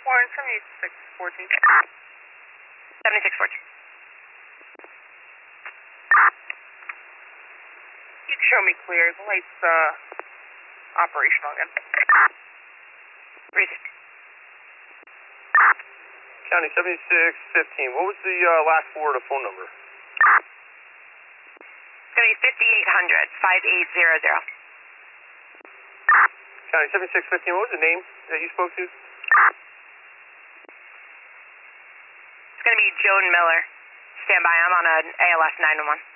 Warren, 7614. 7614. You can show me clear. The light's operational again. Received. County 7615. What was the last four of the phone number? It's going to be 5800 5800. County 7615. What was the name that you spoke to? It's going to be Joan Miller. Stand by. I'm on an ALS 911.